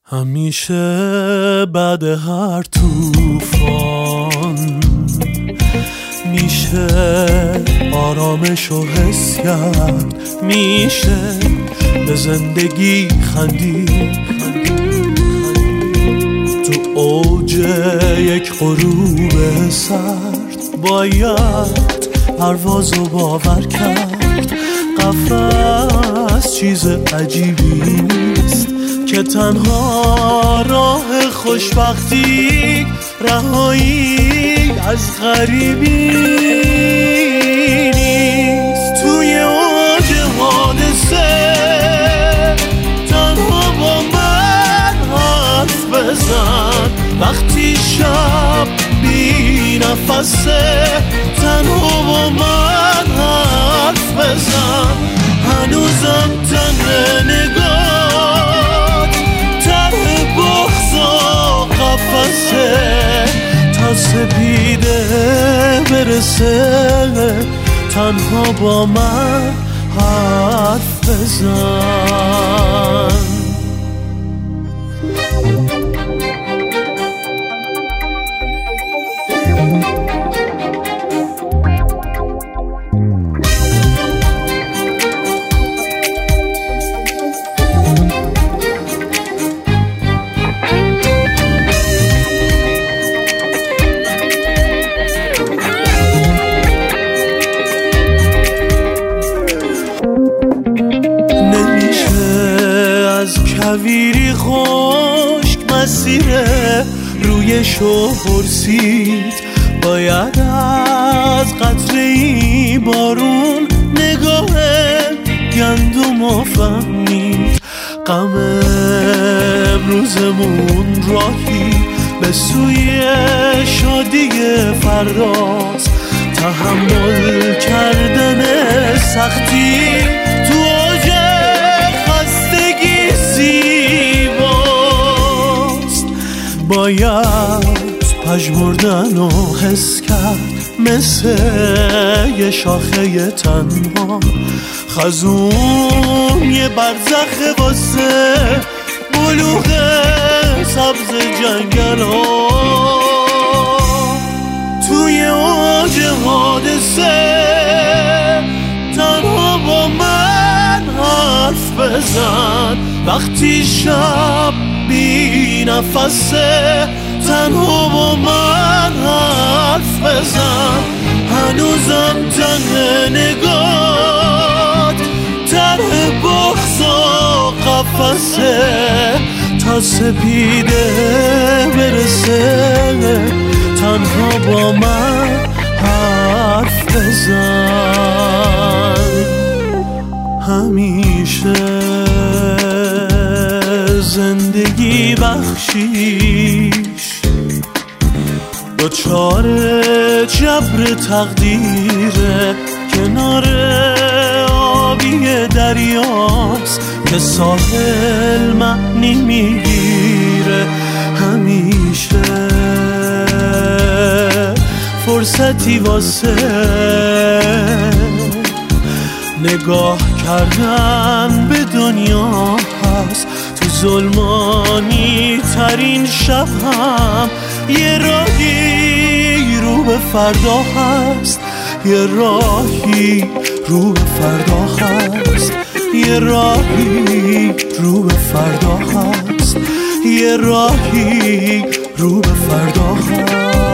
همیشه بعد هر طوفان میشه آرامشو حس کرد، میشه به زندگی خندید. تو اوج یک غروب سرد باید پروازو باور کرد. قفس چیز عجیبی نیست که تنها راه خوشبختی رهایی از غریبی نیست. توی اوج حادثه تنها با من حرف بزن، وقتی شب بی نفسه تنها با من حرف بزن. هنوزم تنه نگاه ته بغض و قفسه تا سپیده برسه تنها با من حرف بزن. کویری خشک مسیره رویشو پرسید، باید از قطره‌ای بارون نگاه گندمو فهمید. غم امروزمون راهی به سوی شادی فرداست. تحمل کردن سختی تو اوج خستگی زیباست. باید پژمردن و حس کرد مثل یه شاخه تنها. خزون یه برزخ واسه بلوغ سبز جنگل ها. توی اوج حادثه تنها با من حرف بزن، وقتی شب بی نفسه تنها با من حرف بزن. هنوزم تنه نگاه ته بغض و قفسه تا سپیده برسه تنها با من حرف بزن. همیشه زندگی بخشیش دچار جبر تقدیره. کنار آبی دریاست که ساحل معنی میگیره. همیشه فرصتی واسه نگاه کردن به دنیا هست. تو ظلمانی ترین شب هم یه راهی رو به فردا هست. یه راهی رو به فردا هست. یه راهی رو به فردا هست. یه راهی رو به فردا هست.